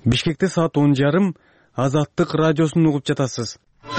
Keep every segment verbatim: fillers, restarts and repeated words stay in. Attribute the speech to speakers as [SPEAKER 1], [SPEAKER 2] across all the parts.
[SPEAKER 1] Бишкекте саат он жарым Азаттык радиосун угуп жатасыз.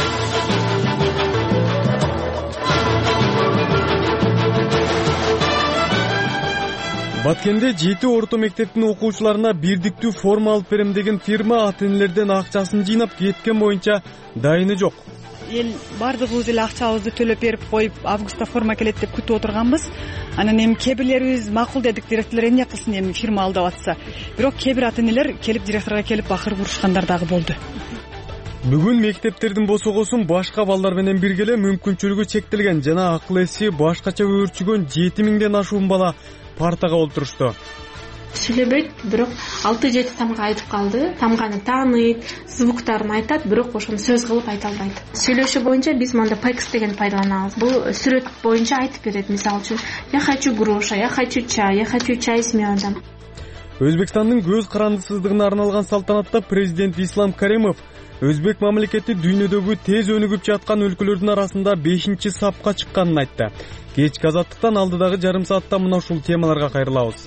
[SPEAKER 1] Баткенде жети орто мектептин окуучуларына бирдиктүү форма алып берем деген фирма ата-энелерден акчасын жыйнап кеткен боюнча дайыны жок.
[SPEAKER 2] Эл бардыгыбыз эле акчабызды төлөп берип коюп, августта форма келет деп күтүп отурганбыз. Анан эми кээ бирлерибиз макул дедик, директорлор эмне кылсын эми фирма алдап атса. Бирок кээ бир ата-энелер келип директорго келип бакыр бурушкандар дагы болду.
[SPEAKER 1] Бүгүн мектептердин босогосун башка балдар менен бирге эле мүмкүнчүлүгү чектелген жана акыл эси башкача өөрчүгөн жети миңден ашуун бала партага олтурушту.
[SPEAKER 3] Сүйлөбөйт, бирок алты жети тамга айтып калды. Тамганы тааныйт, звуктарын айтат, бирок ошону сөз кылып айта албайт. Сүйлөшүү боюнча биз монда пекс деген пайдаланабыз. Бул сүрөт боюнча айтып берет. Мисалы үчүн, я хочу груша, я хочу чай, я хочу чай с медом.
[SPEAKER 1] Өзбекстандын көз карандысыздыгына арналган салтанатта президент Ислам Каримов Өзбек мамлекети дүйнөдөгү тез өнүгүп жаткан өлкөлөрдүн арасында бешинчи сапка чыкканын айтты. Кечки Азаттыктан алдыдагы жарым саатта мына ушул темаларга кайрылабыз.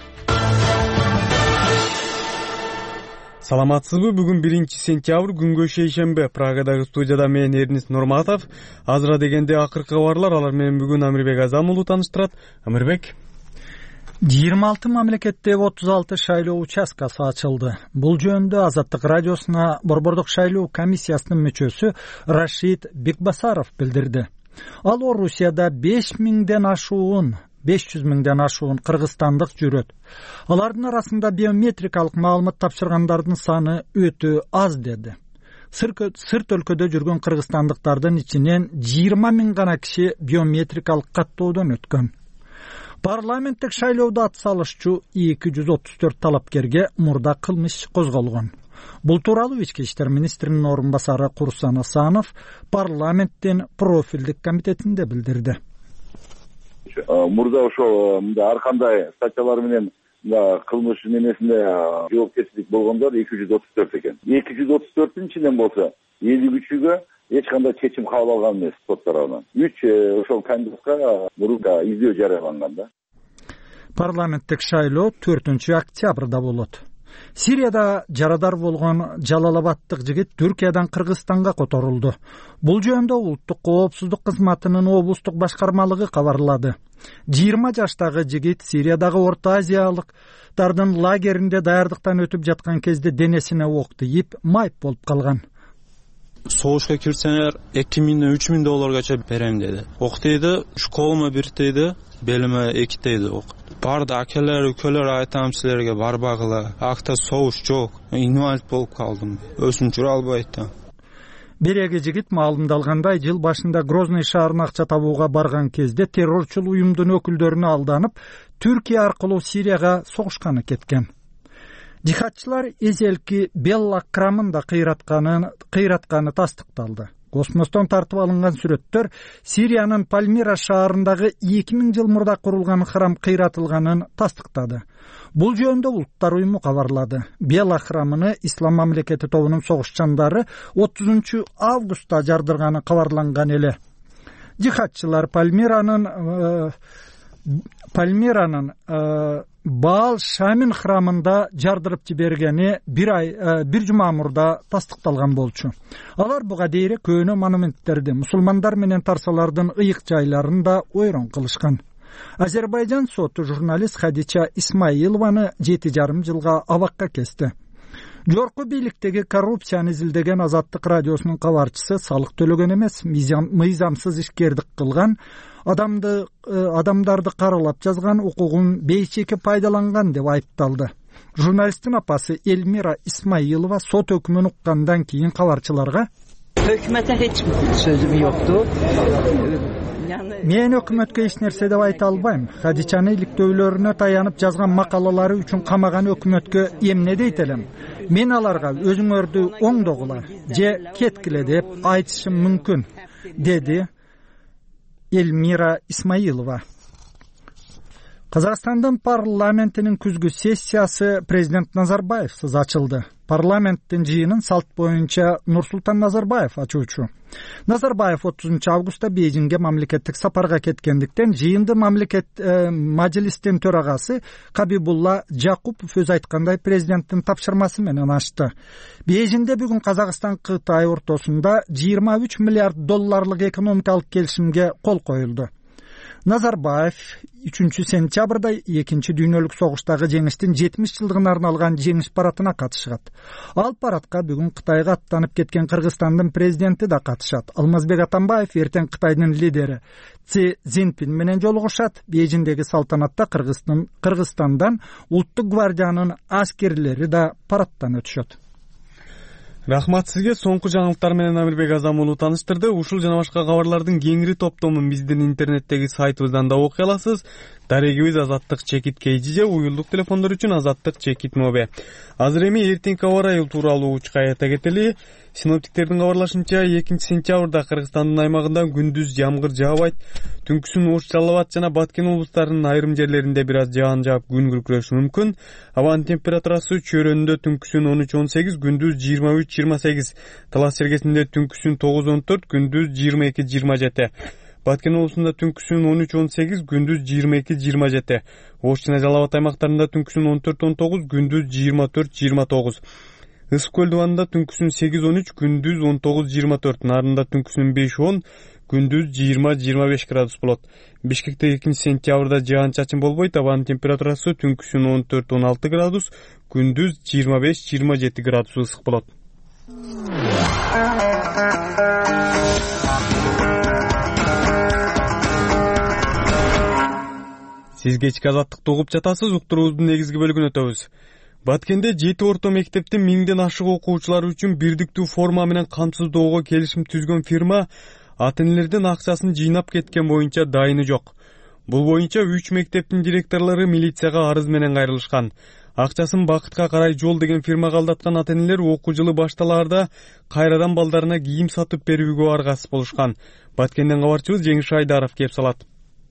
[SPEAKER 1] Саламатсызбы? Бүгүн биринчи сентябрь, күнгө шейшембе. Прагадагы студияда мен Эрнис Нурматов. Азыра дегенде акыркы кабарлар, алар менен бүгүн Амирбек Азам уулу тааныштырат. Амирбек.
[SPEAKER 4] жыйырма алты мамлекетте отуз алты шайлоо участкасы ачылды. Бул жөнүндө Азаттык радиосуна Борбордук шайлоо комиссиясынын мүчөсү Рашид Бекбасаров билдирди. Ал Орусияда беш миңден ашуун беш жүз миңден ашуун кыргызстандык жүрөт. Алардын арасында биометрикалык маалымат тапшыргандардын саны өтө аз деди. Сырт өлкөдө жүргөн кыргызстандыктардын ичинен жыйырма миң гана киши биометрикалык каттоодон өткөн. Парламенттик шайлоодо атсалышчу эки жүз отуз төрт талапкерге мурда кылмыш козголгон. Бул тууралуу ички иштер министринин орун басары Курсан Асанов парламенттин профилдик комитетинде билдирди.
[SPEAKER 5] Мурда ошол ар кандай статьялар менен кылмыш немесинде жоопкерчилик болгондор эки жүз отуз төрт экен. эки жүз отуз төрттүн ичинен болсо элүү үчүгө эч кандай чечим кабыл алган эмес сот тарабынан. үч ошол кандидатка мурда издөө жарыяланган да.
[SPEAKER 4] Парламенттик шайлоо төртүнчү октябрда болот. Сирияда жарадар болгон Жалалабадтык жигит Түркиядан Кыргызстанга которулду. Бул жөнүндө улуттук коопсуздук кызматынын облустук башкармалыгы кабарлады. жыйырма жаштагы жигит Сириядагы Орто Азиялыктардын лагеринде даярдыктан өтүп жаткан кезде денесине ок тийип, майып болуп калган.
[SPEAKER 6] Согушка кирсеңер эки миңден үч миң долларга берем деди. Ок дейди, школума бир дейди, белиме эки дейди ок. Барды акелер, өлкөлөр айтам силерге барбагыла. Акта согуш жок. Инвалид болуп калдым. Өзүм жүрө албайт да.
[SPEAKER 4] Береги жигит маалымдалгандай, жыл башында Грозный шаарына акча табууга барган кезде террорчул уюмдун өкүлдөрүнө алданып, Түркия аркылуу Сирияга согушканы кеткен. Жихадчылар эзелки Белла крамында кыйратканын кыйратканы тастыкталды. Космостон тартып алынган сүрөттөр Сириянын Пальмира шаарындагы эки миң жыл мурда курулган храм кыйратылганын тастыктады. Бул жөнүндө Улуттар уюму кабарлады. Белла храмыны Ислам мамлекети тобунун согушчандары отузунчу августта жардырганы кабарланган эле. Жихадчылар Пальмиранын Пальмиранын Баал Шамин храмында жардырып жибергени бир ай бир жума мурда тастыкталган болчу. Алар буга дейре көөнө монументтерди мусулмандар менен тарсалардын ыйык жайларында ойрон кылышкан. Азербайжан соту журналист Хадича Исмаилованы жети жарым жылга абакка кести. Жорку бийликтеги коррупцияны изилдеген Азаттык радиосунун кабарчысы салык төлөгөн эмес, мыйзамсыз ишкердик кылган, адамды адамдарды каралап жазган, укугун бейчеке пайдаланган деп айыпталды. Журналисттин апасы Эльмира Исмаилова сот өкмүн уккандан кийин кабарчыларга
[SPEAKER 7] Hökümete hiç sözüm yoktu.
[SPEAKER 4] Мен өкмөткө эч нерсе деп айта албайм. Хадичаны иликтөөлөрүнө таянып жазган макалалары үчүн камаган өкмөткө эмне дейт элем? Мен аларга өзүңөрдү оңдогула же кеткиле деп айтышым мүмкүн, деди Эльмира Исмаилова. Казакстандын парламентинин күзгү сессиясы президент Назарбаевсыз ачылды. Парламенттин жыйынын салт боюнча Нурсултан Назарбаев ачуучу. Назарбаев отузунчу августта Бейжиңге мамлекеттик сапарга кеткендиктен жыйынды мамлекет э, мажилистин төрагасы Кабибулла Жакупов өз айткандай президенттин тапшырмасы менен ачты. Бейжиңде бүгүн Казакстан Кытай ортосунда жыйырма үч миллиард долларлык экономикалык келишимге кол коюлду. Назарбаев үчүнчү сентябрда экинчи дүйнөлүк согуштагы жеңиштин жетимиш жылдыгына арналган жеңиш парадына катышат. Ал парадка бүгүн Кытайга аттанып кеткен Кыргызстандын президенти да катышат. Алмазбек Атамбаев эртең Кытайдын лидери Си Цзиньпин менен жолугушат. Бейжиңдеги салтанатта Кыргызстан Кыргызстандан улуттук гвардиянын аскерлери да парадтан өтүшөт.
[SPEAKER 1] Рахмат сизге. Соңку жаңылыктар менен Амирбек Азам уулу тааныштырды. Ушул жана башка кабарлардын кеңири топтомун биздин интернеттеги сайтыбыздан да окуй аласыз. Дарегибиз Азаттык Чекит Кейжиже, уюлдук телефондор үчүн Азаттык Чекит Мобе. Азыр эми эртеңки аба ырайы тууралуу учка айта кетели. Синоптиктердин кабарлашынча экинчи сентябрда Кыргызстандын аймагында күндүз жамгыр жаабайт. Түнкүсүн Ош, Жалал Абад жана Баткен облустарынын айрым жерлеринде бир аз жаан жаап күн күркүрөшү мүмкүн. Абанын температурасы чөйрөндө түнкүсүн он үч он сегиз, күндүз жыйырма үч жыйырма сегиз. Талас Сергесинде түнкүсүн тогуз он төрт, күндүз жыйырма эки жыйырма жети. Баткен облусунда түнкүсүн он үч он сегиз, күндүз жыйырма эки жыйырма жети. Ош жана Жалал Абад аймактарында түнкүсүн он төрт он тогуз, күндүз жыйырма төрт жыйырма тогуз. Ысык көл дубанында түнкүсүн сегиз он үч, күндүз он тогуз жыйырма төрт. Нарында түнкүсүн беш он, күндүз жыйырма жыйырма беш градус болот. Бишкекте экинчи сентябрда жаан-чачын болбойт. Абанын температурасы түнкүсүн он төрт он алты градус, күндүз жыйырма беш жыйырма жети градус ысык болот. Сиз кечки азаттыкты угуп жатасыз. Уктуруубуздун негизги бөлүгүнө өтөбүз. Баткенде жети орто мектептин миңден ашык окуучулары үчүн бирдиктүү форма менен камсыздоого келишим түзгөн фирма ата-энелердин акчасын жыйнап кеткен боюнча дайыны жок. Бул боюнча үч мектептин директорлору милицияга арыз менен кайрылышкан. Акчасын бакытка карай жол деген фирмага алдаткан ата-энелер окуу жылы башталаарда кайрадан балдарына кийим сатып берүүгө аргасыз болушкан. Баткенден кабарчыбыз Жеңиш Айдаров кеп салат.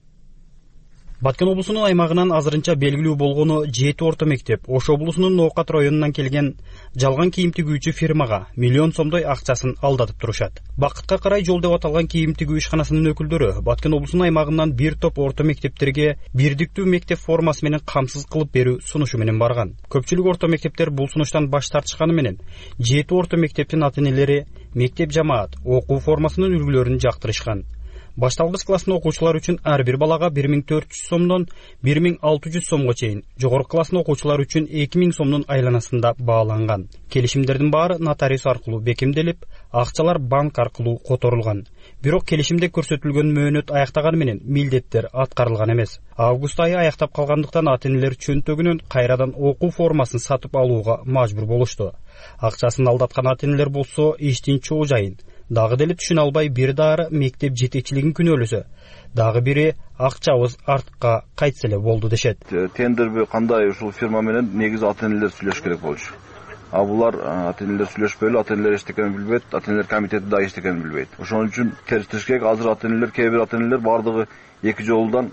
[SPEAKER 8] Баткен облусунун аймагынан азырынча белгилүү болгону жети орто мектеп Ош облусунун Ноокат районунан келген жалган кийим тигүүчү фирмага миллион сомдой акчасын алдатып турушат. Бакытка карай жол деп аталган кийим тигүү ишканасынын өкүлдөрү Баткен облусунун аймагынан бир топ орто мектептерге бирдиктүү мектеп формасы менен камсыз кылып берүү сунушу менен барган. Көпчүлүк орто мектептер бул сунуштан баш тартышканы менен жети орто мектептин ата-энелери мектеп жамаат окуу формасынын үлгүлөрүн жактырышкан. Башталгыч класстын окуучулары үчүн ар бир балага бир миң төрт жүз сомдон бир миң алты жүз сомго чейин, жогорку класстын окуучулары үчүн эки миң сомдун айланасында бааланган. Келишимдердин баары нотариус аркылуу бекемделип, акчалар банк аркылуу которулган. Бирок келишимде көрсөтүлгөн мөөнөт аяктаганы менен милдеттер аткарылган эмес. Август айы аяктап калгандыктан ата-энелер чөнтөгүнөн кайрадан окуу формасын сатып алууга мажбур болушту. Акчасын алдаткан ата-энелер болсо иштин чоо жайын дагы деле түшүнө албай бир дары мектеп жетекчилигин күнөөлөсө, дагы бири акчабыз артка кайтса эле болду дешет.
[SPEAKER 9] Тендерби кандай ушул фирма менен негизи ата-энелер сүйлөшүш керек болчу. А булар ата-энелер сүйлөшпөй эле, ата-энелер эчтекени билбейт, ата-энелер комитети да эчтекени билбейт. Ошон үчүн терс түш керек. Азыр ата-энелер, кээ бир ата-энелер бардыгы эки жолдан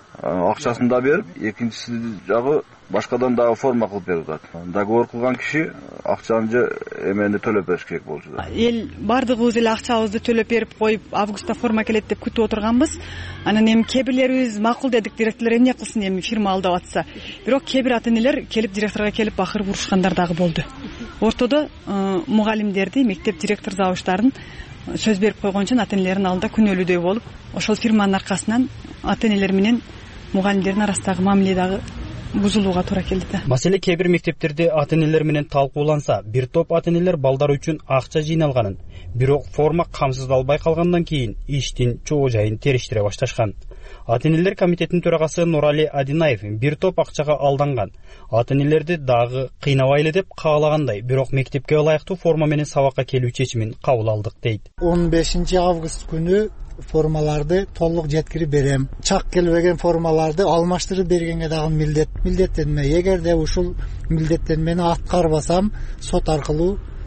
[SPEAKER 9] акчасын да берип, экинчиси жагы башкадан дагы форма кылып берип атат. Договор кылган киши акчаны же эмени төлөп бериш керек болчу.
[SPEAKER 2] Эл бардыгыбыз эле акчабызды төлөп берип коюп, августта форма келет деп күтүп отурганбыз. Анан эми кээ бирлерибиз макул дедик, директорлор эмне кылсын, эми фирма алдап атса. Бирок кээ бир ата-энелер келип директорго келип бакыр урушкандар дагы болду. Ортодо мугалимдерди, мектеп директор завуштарын сөз берип койгон үчүн ата-энелердин алдында күнөөлүүдөй болуп, ошол фирманын аркасынан ата-энелер менен мугалимдердин арасындагы мамиле дагы бузулууга туура келди да.
[SPEAKER 8] Маселе кээ бир мектептерде ата-энелер менен талкууланса, бир топ ата-энелер балдар үчүн акча жыйналганын, бирок форма камсыздалбай калгандан кийин иштин чоо жайын териштире башташкан. Ата-энелер комитетинин төрагасы Нурали Адинаев бир топ акчага алданган. Ата-энелерди дагы кыйнабайлы деп каалагандай, бирок мектепке ылайыктуу форма менен сабакка келүү чечимин кабыл алдык дейт.
[SPEAKER 10] он бешинчи август күнү формаларды толук жеткирип берем. Чак келбеген формаларды алмаштырып бергенге дагы милдет милдеттенме. Эгерде ушул милдеттенмени аткарбасам, сот аркылуу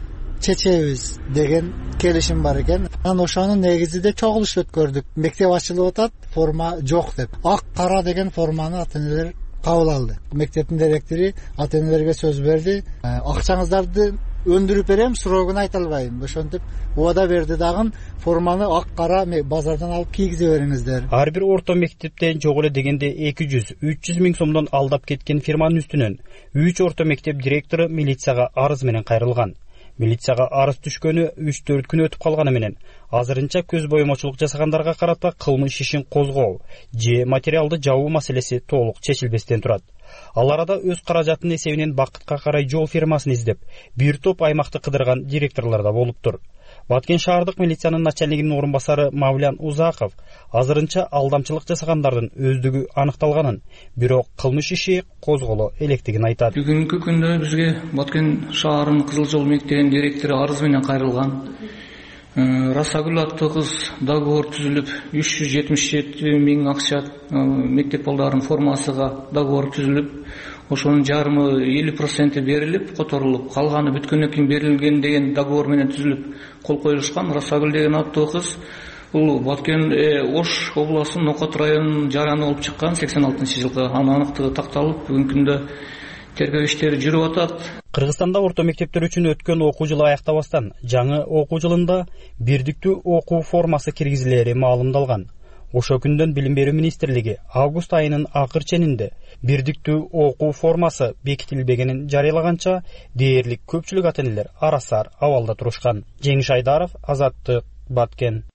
[SPEAKER 10] чечебиз деген келишим бар экен. Анан ошонун негизинде чогулуш өткөрдүк. Мектеп ачылып атат, форма жок деп. Ак кара деген форманы ата-энелер кабыл алды. Мектептин директору ата-энелерге сөз берди. Акчаңыздарды өндүрүп берем, срогун айта албайм. Ошентип убада берди дагы, форманы ак кара базардан алып кийгизе бериңиздер.
[SPEAKER 8] Ар бир орто мектептен жок эле дегенде эки жүз үч жүз миң сомдон алдап кеткен фирманын үстүнөн үч орто мектеп директору милицияга арыз менен кайрылган. Милицияга арыз түшкөнү үч төрт күн өтүп калганы менен азырынча көз боемочулук жасагандарга карата кылмыш ишин козгоо же материалды жабуу маселеси толук чечилбестен турат. Ал арада өз каражатынын эсебинен бакытка карай жол фирмасын издеп, бир топ аймакты кыдырган директорлор да болуптур. Баткен шаардык милициянын начальнигинин орун басары Мавлян Узаков азырынча алдамчылык жасагандардын өздүгү аныкталганын, бирок кылмыш иши козголо электигин айтат.
[SPEAKER 11] Бүгүнкү күндө бизге Баткен шаарынын Кызыл Жол мектебинин директору арыз менен кайрылган. Расагүл аттуу кыз договор түзүлүп, үч жүз жетимиш жети миң акча мектеп балдарынын формасыга договор түзүлүп, ошонун жарымы элүү проценти берилип, которулуп, калганы бүткөндөн кийин берилген деген договор менен түзүлүп кол коюлушкан. Расагүл деген аттуу кыз бул Баткен Ош областынын Нокот районунун жараны болуп чыккан сексен алтынчы жылкы. Анын аныктыгы такталып, бүгүнкү күндө тергөө иштери жүрүп атат.
[SPEAKER 8] Кыргызстанда орто мектептер үчүн өткөн окуу жылы аяктабастан жаңы окуу жылында бирдиктүү окуу формасы киргизилери маалымдалган. Ошо күндөн Билим берүү министрлиги август айынын акыр ченинде бирдиктүү окуу формасы бекитилбегенин жарыялаганча дээрлик көпчүлүк ата-энелер арасар абалда турушкан. Жеңиш Айдаров, Азаттык, Баткен.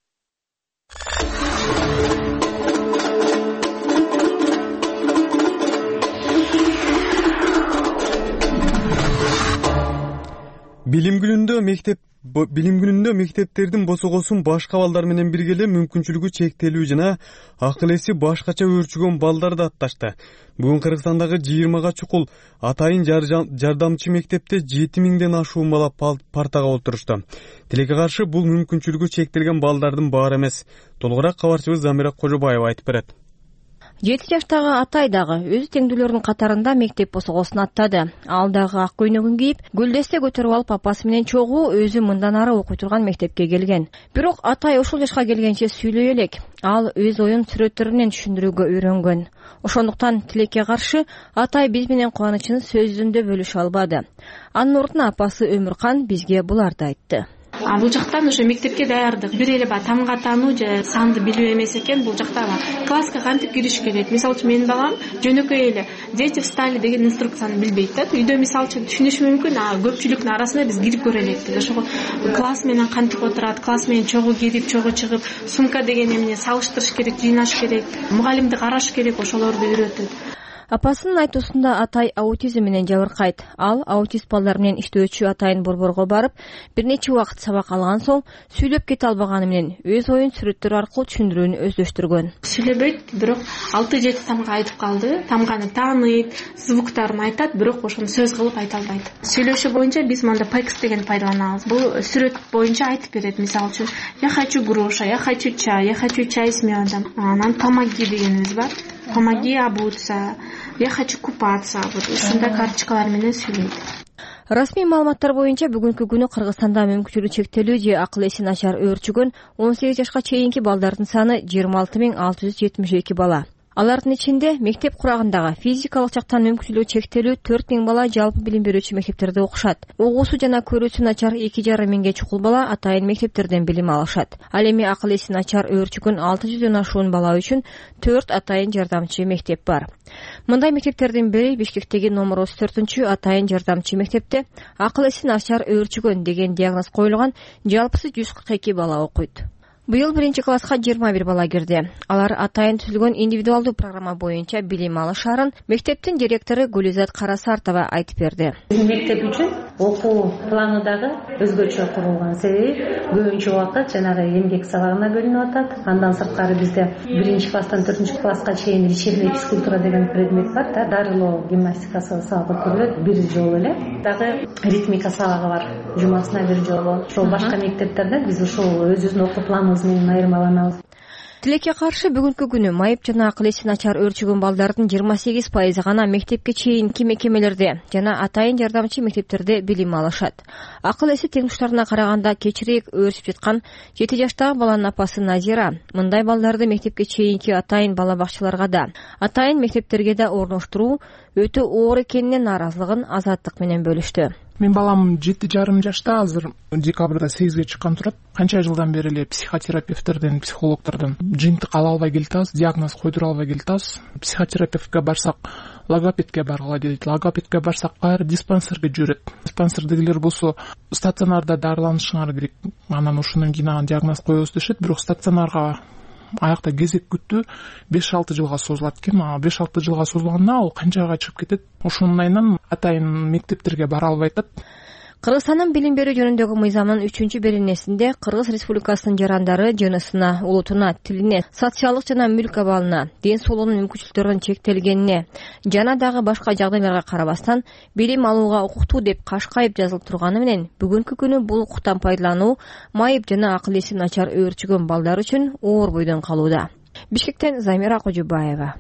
[SPEAKER 1] Билим күнүндө мектеп Билим күнүндө мектептердин босогосун башка балдар менен бирге эле мүмкүнчүлүгү чектелүү жана акыл эси башкача өөрчүгөн балдарды атташты. Бүгүн Кыргызстандагы жыйырмага чукул атайын жардамчы мектепте жети миңден ашуун бала партага отурушту. Тилекке каршы бул мүмкүнчүлүгү чектелген балдардын баары эмес. Толугураак кабарчыбыз Замира Кожобаева айтып берет.
[SPEAKER 12] жети жаштагы Атай дагы өз теңдүүлөрүнүн катарында мектеп босогосун аттады. Ал дагы ак көйнөгүн кийип, гүлдесте көтөрүп алып апасы менен чогуу өзү мындан ары окуй турган мектепке келген. Бирок Атай ушул жашка келгенче сүйлөй элек. Ал өз оюн сүрөттөр менен түшүндүрүүгө үйрөнгөн. Ошондуктан тилекке каршы Атай биз менен кубанычын сөз жүзүндө бөлүшө албады. Анын ордуна апасы Өмүркан бизге буларды айтты.
[SPEAKER 3] А бул жактан уже мектепке даярдык. Бир эле баягы тамга таануу же санды билүү эмес экен, бул жакта класска кантип кириш керек. Мисалы үчүн менин балам жөнөкөй эле дети встали деген инструкцияны билбейт да. Үйдө мисалы үчүн түшүнүшү мүмкүн, а көпчүлүктүн арасында биз кирип көрө элек. Ошого класс менен кантип отурат, класс менен чогуу кирип, чогуу чыгып, сумка деген эмне салыштырыш керек, жыйнаш керек, мугалимди караш керек, ошолорду үйрөтөт.
[SPEAKER 12] Апасынын айтуусунда Атай аутизм менен жабыркайт. Ал аутист балдар менен иштөөчү Атайын борборго барып, бир нече убакыт сабак алган соң сүйлөп кете албаганы менен өз оюн сүрөттөр аркылуу түшүндүрүүнү өздөштүргөн.
[SPEAKER 3] Сүйлөбөйт, бирок алты жети тамга айтып калды. Тамганы тааныйт, звуктарын айтат, бирок ошону сөз кылып айта албайт. Сүйлөшүү боюнча биз монда пекс деген пайдаланабыз. Бул сүрөт боюнча айтып берет. Мисалы үчүн, я хочу груша, я хочу чай, я хочу чай с медом. Анан помоги дегенибиз бар. Помоги обуться, я хочу купаться. Вот ушундай карточкалар менен сүйлөйт.
[SPEAKER 12] Расмий маалыматтар боюнча бүгүнкү күнү Кыргызстанда мүмкүнчүлүгү чектелүү же акыл эси начар өөрчүгөн он сегиз жашка чейинки балдардын саны жыйырма алты миң алты жүз жетимиш эки бала. Алардын ичинде мектеп курагындагы физикалык жактан мүмкүнчүлүгү чектелүү төрт миң бала жалпы билим берүүчү мектептерде окушат. Угуусу жана көрүүсү начар эки жарым миңге чукул бала атайын мектептерден билим алышат. Ал эми акыл эси начар өөрчүгөн алты жүздөн ашуун бала үчүн төрт атайын жардамчы мектеп бар. Мындай мектептердин бири Бишкектеги номер отуз төртүнчү атайын жардамчы мектепте акыл эси начар өөрчүгөн деген диагноз коюлган жалпысы жүз кырк эки бала окуйт. Быйыл биринчи класска жыйырма бир бала кирди. Алар атайын түзүлгөн индивидуалдуу программа боюнча билим алышарын мектептин директору Гүлизат Карасартова айтып берди.
[SPEAKER 13] Мектеп үчүн окуу планы дагы өзгөчө курулган. Себеби көбүнчө убакыт жанагы эмгек сабагына бөлүнүп атат. Андан сырткары бизде биринчи класстан төртүнчү класска чейин вечерняя физкультура деген предмет бар да, дарылоо гимнастикасы сабагы өткөрүлөт бир жолу эле. Дагы ритмика сабагы бар, жумасына бир жолу. Ошол башка мектептерде биз ушул өзүбүздүн окуу планыбыз менен айырмаланабыз.
[SPEAKER 12] Тилекке каршы бүгүнкү күнү майып жана акыл эси начар өөрчүгөн балдардын жыйырма сегиз пайызы гана мектепке чейинки мекемелерде жана атайын жардамчы мектептерде билим алышат. Акыл эси тең туштарына караганда кечирээк өөрчүп жаткан жети жаштагы баланын апасы Назира мындай балдарды мектепке чейинки атайын бала бакчаларга да, атайын мектептерге да орноштуруу өтө оор экенине нааразылыгын Азаттык менен бөлүштү.
[SPEAKER 14] Мен балам жети жарым жашта, азыр декабрда сегизге чыккан турат. Канча жылдан бери эле психотерапевттерден, психологтордон жыйынтык ала албай келатабыз, диагноз койдура албай келатабыз. Психотерапевтке барсак, логопедке баргыла дейт. Логопедке барсак, баары диспансерге жүрөт. Диспансердегилер болсо стационарда дарыланышыңар керек. Анан ошондон кийин ага диагноз коебуз дешет, бирок стационарга аякта кезек күттү беш алты жылга созулат экен. беш алты жылга созулганда ал канчага чыгып кетет. Ошонун айынан атайын мектептерге бара албай атат.
[SPEAKER 12] Кыргызстандын билим берүү жөнүндөгү мыйзамынын үчүнчү беренесинде Кыргыз Республикасынын жарандары жынысына, улутуна, тилине, социалдык жана мүлк абалына, ден соолугунун мүмкүнчүлүктөрүнүн чектелгенине жана дагы башка жагдайларга карабастан билим алууга укуктуу деп кашкайып жазылып турганы менен бүгүнкү күнү бул укуктан пайдалануу майып жана акыл эси начар өөрчүгөн балдар үчүн оор бойдон калууда. Бишкектен Замира Кожубаева.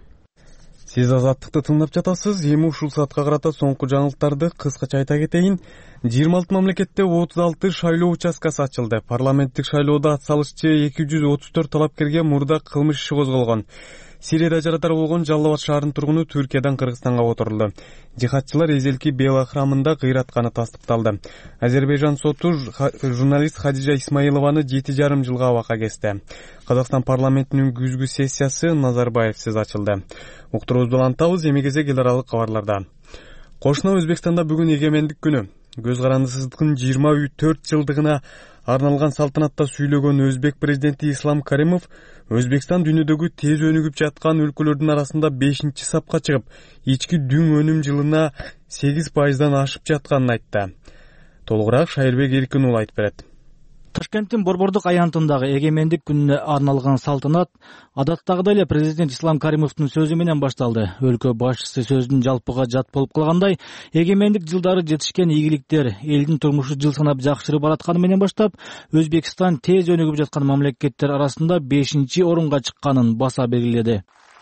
[SPEAKER 1] Сиз Азаттыкты тыңдап жатасыз. Эми ушул саатка карата соңку жаңылыктарды кыскача айта кетейин. жыйырма алты мамлекетте отуз алты шайлоо участкасы ачылды. Парламенттик шайлоодо ат салышчы эки жүз отуз төрт талапкерге мурда кылмыш иши козголгон. Сирияда жаратар болгон Жалал Абад шаарынын тургуну Түркиядан Кыргызстанга отурулду. Жихадчылар эзелки Бела храмында кыйратканы тастыкталды. Азербайжан соту журналист Хадижа Исмаилованы жети жарым жылга абакка кести. Казакстан парламентинин күзгү сессиясы Назарбаевсиз ачылды. Уктуруубузду улантабыз, эми кезек эл аралык кабарларда. Кошуна Өзбекстанда бүгүн эгемендик күнү. Көз карандысыздыктын жыйырма төрт жылдыгына арналган салтанатта сүйлөгөн өзбек президенти Ислам Каримов Өзбекстан дүйнөдөгү тез өнүгүп жаткан өлкөлөрдүн арасында бешинчи сапка чыгып, ички дүң өнүм жылына сегиз пайыздан ашып жатканын айтты. Толугураак Шайырбек Эркин уулу айтып берет.
[SPEAKER 15] Ташкенттин Борбордук аянтындагы эгемендик күнүнө арналган салтанат адаттагыдай эле президент Ислам Каримовдун сөзү менен башталды. Өлкө башчысы сөзүн жалпыга жат болуп калгандай, эгемендик жылдары жетишкен ийгиликтер элдин турмушу жыл санап жакшырып баратканы менен баштап, Өзбекстан тез өнүгүп жаткан мамлекеттер арасында бешинчи орунга чыкканын баса белгиледи.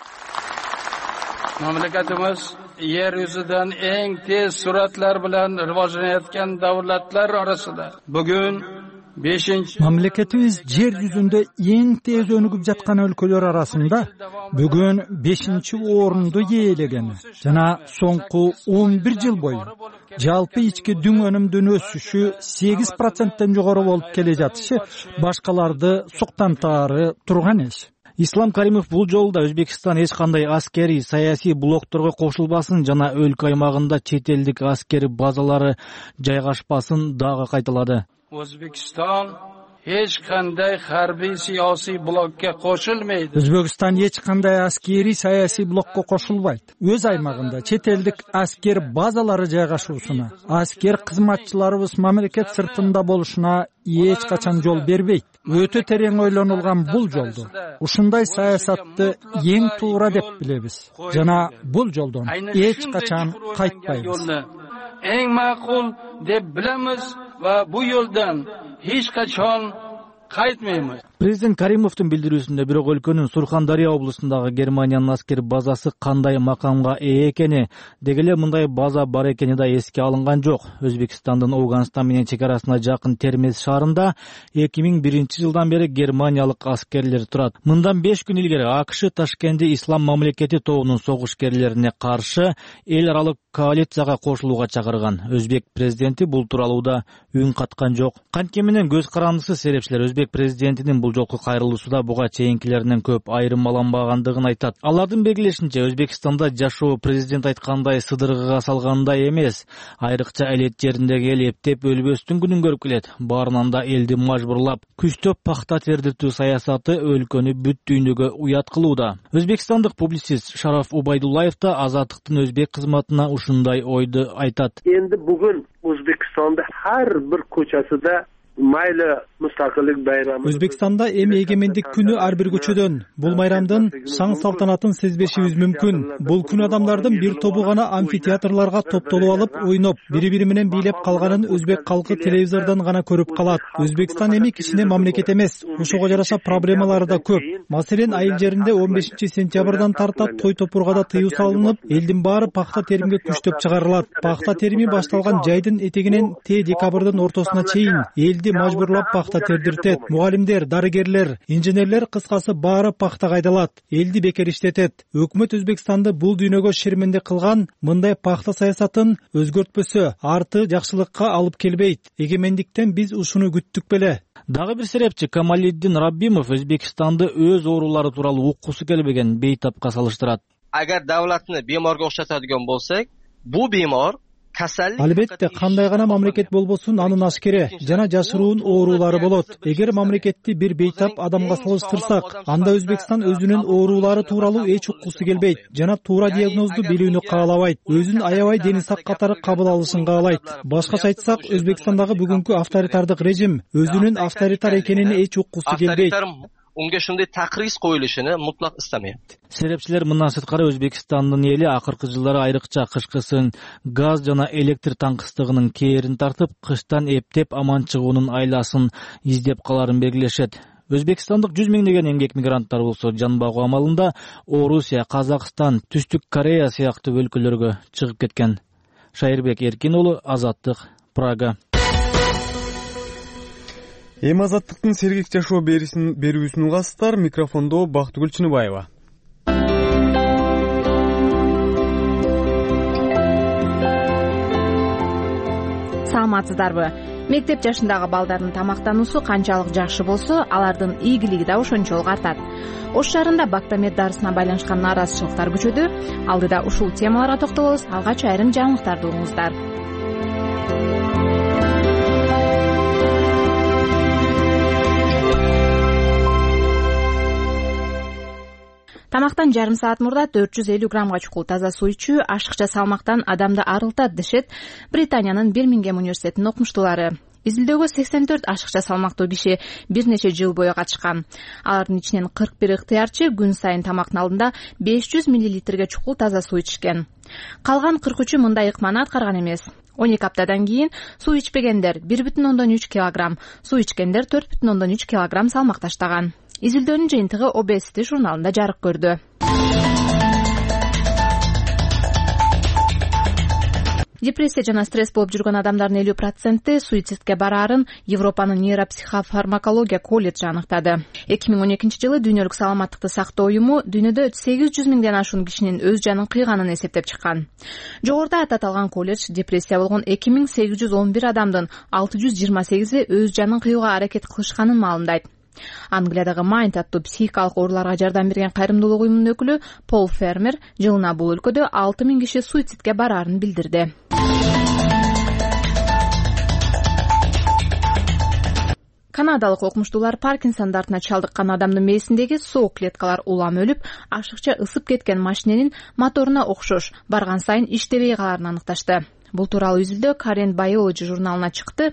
[SPEAKER 16] Мамлекетimiz yer yüzünden en tez suratlar bilen rivojlanayotgan davlatlar arasında. Bugün
[SPEAKER 4] Мамлекетибиз жер жүзүндө эң тез өнүгүп жаткан өлкөлөр арасында бүгүн бешинчи орунду ээлеген жана соңку он бир жыл бою жалпы ички дүң өнүмдүн өсүшү сегиз проценттен жогору болуп келе жатышы башкаларды суктантаары турган эш.
[SPEAKER 15] Ислам Каримов бул жолу да Өзбекстан эч кандай аскерий, саясий блокторго кошулбасын жана өлкө аймагында чет элдик аскери базалары жайгашпасын дагы кайталады.
[SPEAKER 16] O'zbekiston hech qanday harbiy siyosiy blokka qo'shilmaydi.
[SPEAKER 4] Өзбекстан эч кандай аскери саясий блокко кошулбайт. Өз аймагында чет элдик аскер базалары жайгашуусуна, аскер кызматчыларыбыз мамлекет сыртында болушуна эч качан жол бербейт. Өтө терең ойлонулган бул жолду ушундай саясатты эң туура деп билебиз жана бул жолдон эч качан кайтпайбыз.
[SPEAKER 16] Эң макул деп билебиз va bu yo'ldan hech qachon qaytmaymiz.
[SPEAKER 15] Президент Каримовдун билдирүүсүндө бирок өлкөнүн Сурхандария облусундагы Германиянын аскер базасы кандай макамга ээ экени, деги эле мындай база бар экени да эске алынган жок. Өзбекстандын Ауганстан менен чек арасына жакын Термез шаарында эки миң биринчи жылдан бери германиялык аскерлер турат. Мындан беш күн илгери АКШ Ташкентте Ислам мамлекети тобунун согушкерлерине каршы эл аралык коалицияга кошулууга чакырган. Өзбек президенти бул тууралуу да үн каткан жок. Кантке менен көз карандысыз серепчилер Өзбек президентинин бул жолку кайрылуусуда буга чейинкилеринен көп айырмаланбагандыгын айтат. Алардын белгилешинче Өзбекстанда жашоо президент айткандай сыдыргыга салгандай эмес. Айрыкча элет жериндеги эл эптеп өлбөстүн күнүн көрүп келет. Баарынан да элди мажбурлап, күчтөп пахта тердиртүү саясаты өлкөнү бүт дүйнөгө уят кылууда. Өзбекстандык публицист Шараф Убайдуллаев да Азаттыктын өзбек кызматына ушундай ойду айтат.
[SPEAKER 17] Endi bugun O'zbekistonda har bir ko'chasida майлы мустакылдык байрамы.
[SPEAKER 4] Өзбекстанда эми эгемендик күнү ар бир көчөдөн. Бул майрамдын шаң салтанатын сезбешибиз мүмкүн. Бул күн адамдардын бир тобу гана амфитеатрларга топтолуп алып, ойноп, бири-бири менен бийлеп калганын өзбек калкы телевизордон гана көрүп калат. Өзбекстан эми кичине мамлекет эмес. Ошого жараша проблемалары да көп. Маселен, айыл жеринде он бешинчи сентябрдан тарта той топургада тыюу салынып, элдин баары пахта теримге күчтөп чыгарылат. Пахта терими башталган жайдын этегинен те декабрдын ортосуна чейин элди мажбурлап пахта тердиртет. Мугалимдер, дарыгерлер, инженерлер, кыскасы баары пахта кайдалат. Элди бекер иштетет. Өкмөт Өзбекстанды бул дүйнөгө шерменде кылган мындай пахта саясатын өзгөртпөсө, арты жакшылыкка алып келбейт. Эгемендиктен биз ушуну күттүк беле.
[SPEAKER 15] Дагы бир серепчи Камалиддин Раббимов Өзбекстанды өз оорулары тууралуу уккусу келбеген бейтапка салыштырат.
[SPEAKER 18] Агар давлатны беморго окшотодгон болсок, бул бемор касаллык.
[SPEAKER 4] Албетте, кандай гана мамлекет болбосун, анын ашкере жана жашыруун оорулары болот. Эгер мамлекетти бир бейтап адамга салыштырсак, анда Өзбекстан өзүнүн оорулары тууралуу эч уккусу келбейт жана туура диагнозду билүүнү каалабайт. Өзүн аябай дени сак катары кабыл алышын каалайт. Башкача айтсак, Өзбекстандагы бүгүнкү авторитардык режим өзүнүн авторитар экенини эч уккусу келбейт.
[SPEAKER 18] Unga shunday taqriz qo'yilishini mutlaq istamayapti.
[SPEAKER 15] Серепчилер мындан сырткары Өзбекстандын эли акыркы жылдары айрыкча кышкысын газ жана электр таңкыстыгынын кээрин тартып, кыштан эптеп аман чыгуунун айласын издеп каларын белгилешет. Өзбекстандык жүз миңдеген эмгек мигранттар болсо жан багуу амалында Орусия, Казакстан, Түштүк Корея сыяктуу өлкөлөргө чыгып кеткен. Шайырбек Эркин уулу, Азаттык, Прага.
[SPEAKER 1] Эми Азаттыктын сергек жашоо берүүсүн угасыздар. Микрофондо Бактыгүл Чыныбаева.
[SPEAKER 19] Саламатсыздарбы? Мектеп жашындагы балдардын тамактануусу канчалык жакшы болсо, алардын ийгилиги да ошончолук артат. Ош шаарында Бактамет дарысына байланышкан нааразычылыктар күчөдү. Алдыда ушул темаларга токтолобуз. Алгач айрым жаңылыктарды угуңуздар. Тамактан жарым саат мурда төрт жүз элүү граммга чукул таза суу ичүү ашыкча салмактан адамды арылтат дешет Британиянын Бирмингем университетинин окумуштуулары. Изилдөөгө сексен төрт ашыкча салмактуу киши бир нече жыл бою катышкан. Алардын ичинен кырк бир ыктыярчы күн сайын тамактын алдында беш жүз миллилитрге чукул таза суу ичкен. Калган кырк үчү мындай ыкманы аткарган эмес. он эки аптадан кийин суу ичпегендер бир бүтүн ондон үч килограмм, суу ичкендер төрт бүтүн ондон үч килограмм салмак таштаган. Изилдөөнүн жыйынтыгы Obesity журналында жарык көрдү. Депрессия жана стресс болуп жүргөн адамдардын элүү проценти суицидке бараарын Европанын нейропсихофармакология колледжи аныктады. эки миң он экинчи жылы дүйнөлүк саламаттыкты сактоо уюму дүйнөдө сегиз жүз миңден ашуун кишинин өз жанын кыйганын эсептеп чыккан. Жогоруда аталган колледж депрессия болгон эки миң сегиз жүз он бир адамдын алты жүз жыйырма сегизи өз жанын кыюуга аракет кылышканын маалымдайт. Англиядагы Mind аттуу психикалык ооруларга жардам берген кайрымдуулук уюмунун өкүлү Пол Фермер жылына бул өлкөдө алты миң киши суицидке бараарын билдирди. Канадалык окумуштуулар Паркинсон дартына чалдыккан адамдын мээсиндеги соок клеткалар улам өлүп, ашыкча ысып кеткен машиненин моторуна окшош барган сайын иштебей каларын аныкташты. Бул тууралуу изилдөө Current Biology журналына чыкты.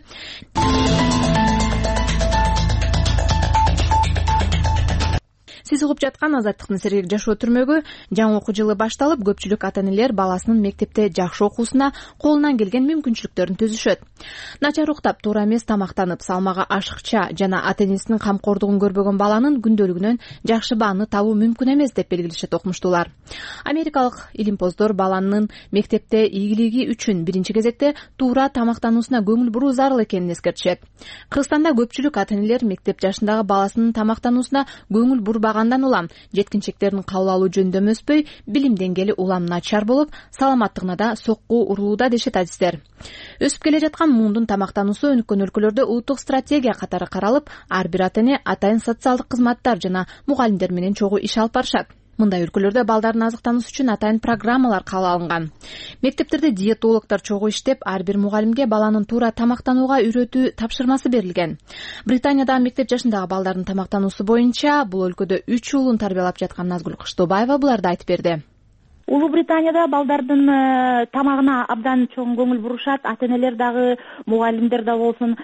[SPEAKER 19] Сиз угуп жаткан Азаттыктын сергек жашоо түрмөгү жаңы окуу жылы башталып, көпчүлүк ата-энелер баласынын мектепте жакшы окуусуна колунан келген мүмкүнчүлүктөрүн түзүшөт. Начар уктап, туура эмес тамактанып, салмагы ашыкча жана ата-энесинин камкордугун көрбөгөн баланын күндөлүгүнөн жакшы бааны табуу мүмкүн эмес деп белгилешет окумуштуулар. Америкалык илимпоздор баланын мектепте ийгилиги үчүн биринчи кезекте туура тамактануусуна көңүл буруу зарыл экенин эскертишет. Кыргызстанда көпчүлүк ата-энелер мектеп жашындагы баласынын тамактануусуна көңүл бурбаган Андан улам жеткинчектердин кабыл алуу жөндөмү өспөй, билим деңгээли улам начар болуп, саламаттыгына да сокку урулууда дешет адистер. Өсүп келе жаткан муундун тамактануусу өнүккөн өлкөлөрдө улуттук стратегия катары каралып, ар бир ата-эне атайын социалдык кызматтар жана мугалимдер менен чогуу иш алып барышат. Мындай өлкөлөрдө балдардын азыктануусу үчүн атайын программалар кабыл алынган. Мектептерде диетологдор чогуу иштеп, ар бир мугалимге баланын туура тамактанууга үйрөтүү тапшырмасы берилген. Британияда мектеп жашындагы балдардын тамактануусу боюнча бул өлкөдө үч уулун тарбиялап жаткан Назгүл Кыштообаева буларды айтып берди.
[SPEAKER 20] Улуу Британияда балдардын тамагына абдан чоң көңүл бурушат. Ата энелер дагы, мугалимдер да болсун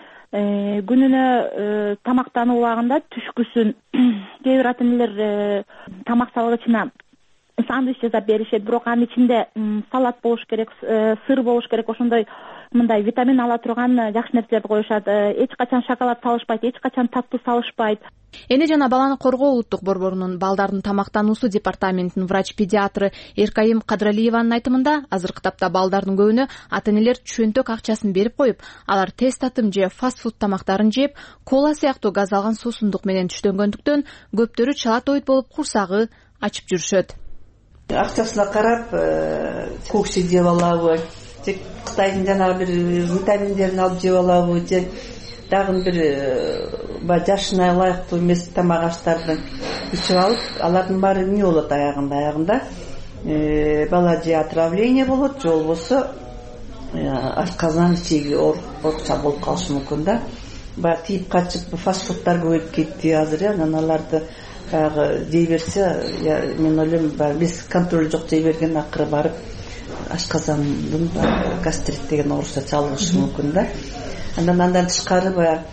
[SPEAKER 20] күнүнө тамактануу убагында түшкүсүн кээ бир ата энелер тамак салгычына сандвич жасап беришет, бирок анын ичинде салат болуш керек, сыр болуш керек, ошондой мындай витамин ала турган жакшы нерселерди коюшат. Эч качан шоколад салышпайт, эч качан таттуу салышпайт.
[SPEAKER 19] Эне жана баланы коргоо улуттук борборунун балдардын тамактануусу департаментинин врач-педиатры Эркайым Кадралиеванын айтымында, азыркы тапта балдардын көбүнө ата энелер чөнтөк акчасын берип коюп, алар тез татым же фаст-фуд тамактарын жеп, кола сыяктуу газ алган суусундук менен түштөнгөндүктөн көптөрү чала тойт болуп курсагы ачып жүрүшөт.
[SPEAKER 7] Акчасына карап кокси жеп алабы, же Кытайдын жанагы бир витаминдерин алып жеп алабы, же дагы бир жашына ылайыктуу эмес тамак аштарды ичип алып, алардын баары эмне болот аягында аягында бала же отравление болот, же болбосо ашказан ичеги оорукча болуп калышы мүмкүн да. Баягы тийип качып фастфудтар көбөйүп кетти азыр, анан аларды баягы жей берсе, мен ойлойм биз контроль жок жей берген акыры барып ашказандын гастрит деген оорусуна чалдыгышы мүмкүн да. Андан андан тышкары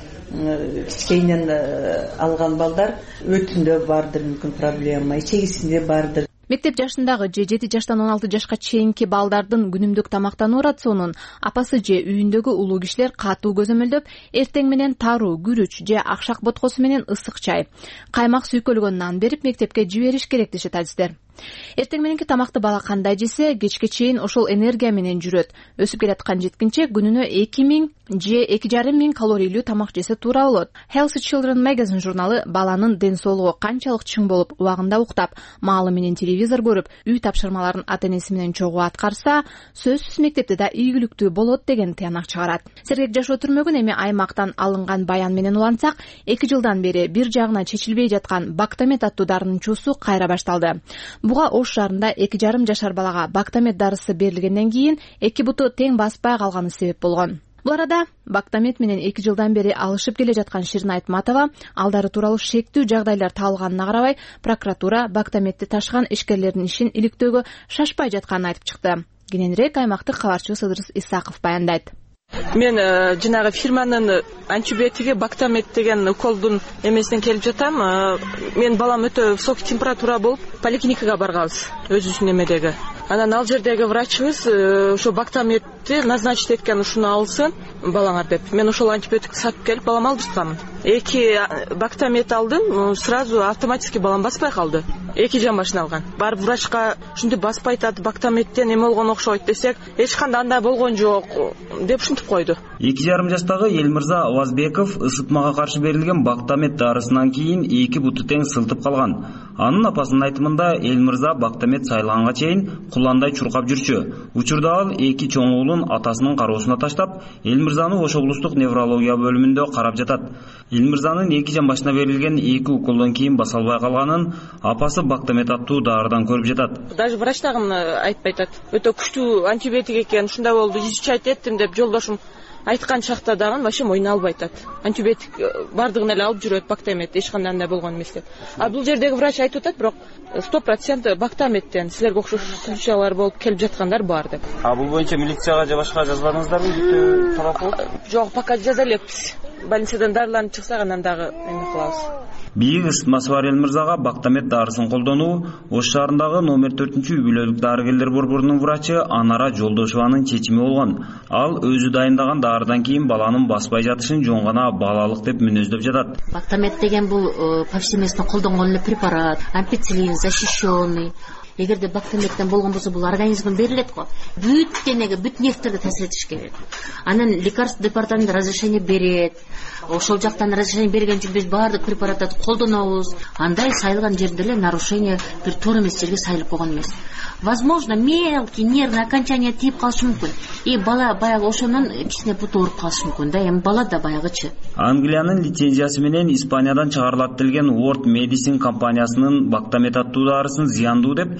[SPEAKER 7] баягы кичкейинен алган балдар өтүндө бардыр мүмкүн проблема, ичегисинде бардыр.
[SPEAKER 19] Мектеп жашындагы же жети жаштан он алты жашка чейинки балдардын күнүмдүк тамактануу рационун апасы же үйүндөгү улуу кишилер катуу көзөмөлдөп, эртең менен таруу, күрүч же акшак боткосу менен ысык чай, каймак сүйкөлгөн нан берип мектепке жибериш керек дешет адистер. Эртең мененки тамакты бала кандай жесе, кечке чейин ошол энергия менен жүрөт. Өсүп келаткан жеткинче күнүнө эки миң же эки жарым миң калорийлүү тамак жесе туура болот. Healthy Children Magazine журналы баланын ден соолугу канчалык чың болуп, убагында уктап, маалы менен телевизор көрүп, үй тапшырмаларын ата энеси менен чогуу аткарса, сөзсүз мектепте да ийгиликтүү болот деген тыянак чыгарат. Сергек жашоо түрмөгүн эми аймактан алынган баян менен улантсак, эки жылдан бери бир жагына чечилбей жаткан Бактамет аттуу дарынын чуусу кайра башталды. Буга Ош шаарында эки жарым жашар балага Бактамет дарысы берилгенден кийин эки буту тең баспай калганы себеп болгон. Бул арада Бактамет менен эки жылдан бери алышып келе жаткан Ширин Айтматова алдары тууралуу шектүү жагдайлар табылганына карабай, прокуратура Бактаметти ташыган ишкерлердин ишин иликтөөгө шашпай жатканын айтып чыкты. Кененирээк аймактык кабарчыбыз Ыдырыс Исаков баяндайт.
[SPEAKER 21] Мен жанагы фирманын антибиотиги Бактамет деген уколдун эмесинен келип жатам. Мен балам өтө высокий температура болуп поликлиникага барганбыз, өзүбүздүн эмедеги. Анан ал жердеги врачыбыз ошо Бактаметти назначить эткен, ушуну алсын балаңар деп. Мен ошол антибиотикти сатып келип балам алдыртканмын. Эки Бактамет алдым, сразу автоматически балам баспай калды. Эки жан башына алган. Барып врачка ушинтип баспай атат, Бактаметтен эме болгон окшойт десек, эч кандай андай болгон жок деп ушинтип койду.
[SPEAKER 22] эки жарым жаштагы Элмирза Авазбеков ысытмага каршы берилген Бактамет дарысынан кийин эки буту тең сылтып калган. Анын апасынын айтымында Элмирза Бактамет сайлаганга чейин куландай чуркап жүрчү. Учурда ал эки чоң уулун атасынын кароосуна таштап, Элмирзаны Ош облустук неврология бөлүмүндө карап жатат. Элмирзанын эки жан башына берилген эки уколдон кийин баса албай калганын апасы Бактамет аттуу дарыдан көрүп жатат.
[SPEAKER 21] Даже врач дагы айтпай атат. Өтө күчтүү антибиотик экен, ушундай болду, изучать эттим деп жолдошум айткан чакта дагы вообще мойнуна албай атат. Антибиотик бардыгын эле алып жүрөт Бактамет, эч кандай андай болгон эмес деп. А бул жердеги врач айтып атат, бирок сто процент Бактаметтен силерге окшош случайлар болуп келип жаткандар бар деп.
[SPEAKER 22] А бул боюнча милицияга же башка жазбадыңыздарбы? Бүтө тарап болуп?
[SPEAKER 21] Жок, пока жаза элекпиз. Больницадан дарыланып чыксак анан дагы эме кылабыз.
[SPEAKER 22] Бийик ысытмасы бар Элмирзага Бактамет дарысын колдонуу Ош шаарындагы номер төртүнчү үй бүлөлүк дарыгерлер борборунун врачы Анара Жолдошованын чечими болгон. Ал өзү дайындаган дарыдан кийин баланын баспай жатышын жөн гана балалык деп мүнөздөп жатат.
[SPEAKER 23] Бактамет деген бул повсеместно колдонгон эле препарат, ампицилин защищенный. Эгерде Бактаметтен болгон болсо бул организмге берилет го. Бүт денеге, бүт нервтерге таасир этиш керек. Анан лекарство департаменти разрешение берет. Ошол жактан разрешение берген үчүн биз баардык препараттарды колдонобуз. Андай сайылган жерде эле нарушение бир туура эмес жерге сайылып койгон эмес. Возможно, мелкий нервный окончание тийип калышы мүмкүн. И бала баягы ошонун кичине буту ооруп калышы мүмкүн да. Эми бала да баягычы.
[SPEAKER 22] Англиянын лицензиясы менен Испаниядан чыгарылат делген World Medicine компаниясынын Бактамет аттуу дарысын зыяндуу деп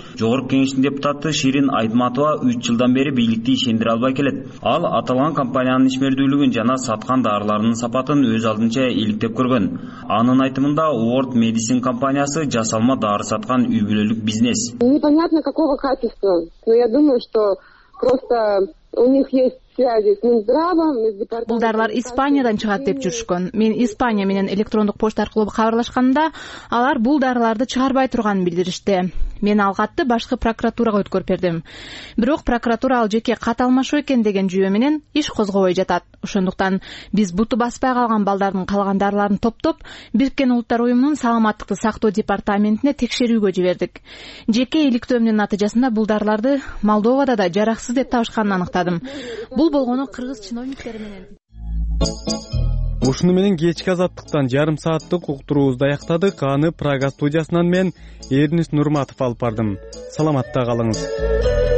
[SPEAKER 22] Жогорку Кеңештин депутаты Ширин Айтматова үч жылдан бери бийликти ишендире албай келет. Ал аталган компаниянын ишмердүүлүгүн жана саткан дарыларынын сапатын өз алдынча иликтеп көргөн. Анын айтымында World Medicine компаниясы жасалма дары саткан үй бүлөлүк бизнес.
[SPEAKER 5] Непонятно какого качества, но я думаю, что просто у них есть
[SPEAKER 19] Бул дарылар Испаниядан чыгат деп жүрүшкөн. Мен Испания менен электрондук почта аркылуу кабарлашканда, алар бул дарыларды чыгарбай турганын билдиришти. Мен ал катты башкы прокуратурага өткөрүп бердим. Бирок прокуратура ал жеке кат алмашуу экен деген жүйө менен иш козгобой жатат. Ошондуктан биз буту баспай калган балдардын калган дарыларын топтоп, Бириккен Улуттар уюмунун саламаттыкты сактоо департаментине текшерүүгө жибердик. Жеке иликтөөмдүн натыйжасында бул дарыларды Молдовада да жараксыз деп табышканын аныктадым. Бул болгону кыргыз чиновниктери менен.
[SPEAKER 1] Ушуну менен кечки азаттыктан жарым сааттык уктуруубузду аяктадык. Аны Прага студиясынан мен Эрнис Нурматов алып бардым. Саламатта калыңыз.